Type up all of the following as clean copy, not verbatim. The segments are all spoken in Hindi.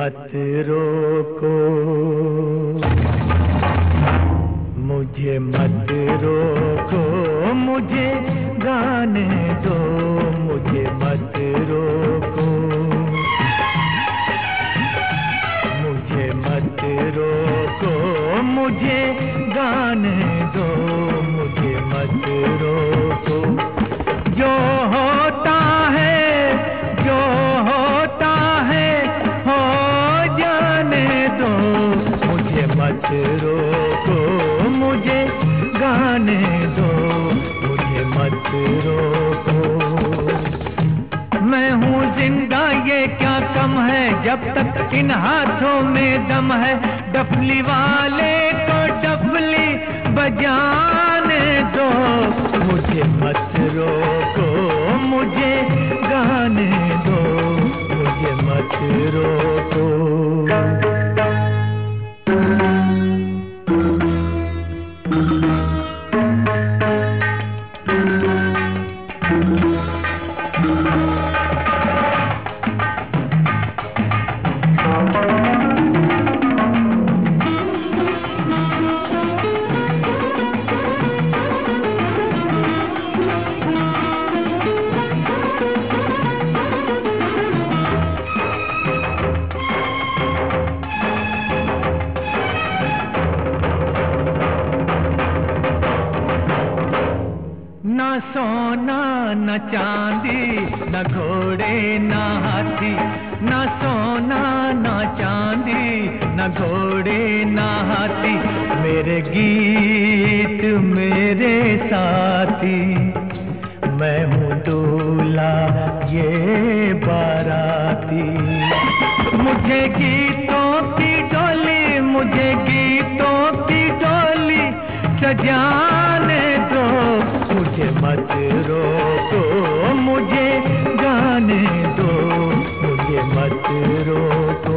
मत रोको, मुझे मत रोको, मुझे गाने दो, मुझे मत रोको, मुझे मत रोको, मुझे गाने दो, मुझे मत रोको। जो होता है, जो होता है हो जाने दो, मुझे मत रोको, मुझे गाने दो, मुझे मत रोको। मैं हूँ जिंदा ये क्या कम है, जब तक इन हाथों में दम है। डफली वाले को डफली बजाने दो, मुझे मत रोको, मुझे गाने दो, मुझे मत रोको। ना सोना न चांदी, न घोड़े न हाथी, न सोना न चांदी, न घोड़े न हाथी, मेरे गीत मेरे साथी। मैं हूँ दूल्हा ये बाराती, मुझे गीतों की डोली, मुझे गीतों की डोली सजाने दो, मुझे मत रोको, मुझे गाने दो, मुझे मत रोको।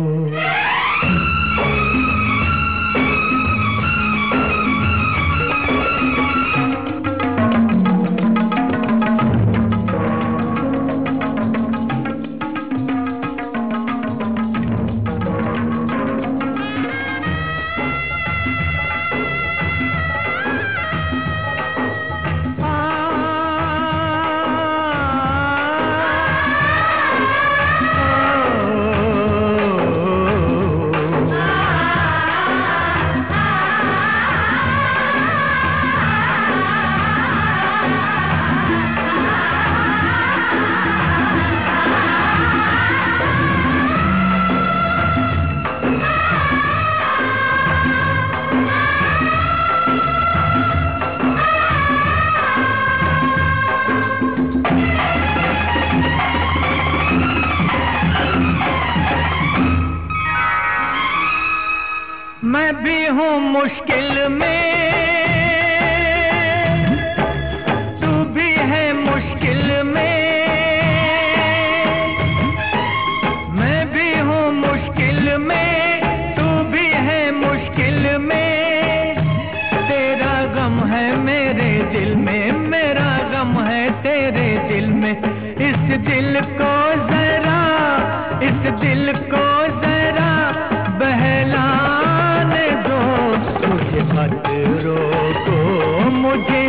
मैं भी हूँ मुश्किल में, तू भी है मुश्किल में। मैं भी हूँ मुश्किल में, तू भी है मुश्किल में। तेरा गम है मेरे दिल में, मेरा गम है तेरे दिल में। इस दिल को जरा, इस दिल को जरा बहला, मुझे मत रोको, मुझे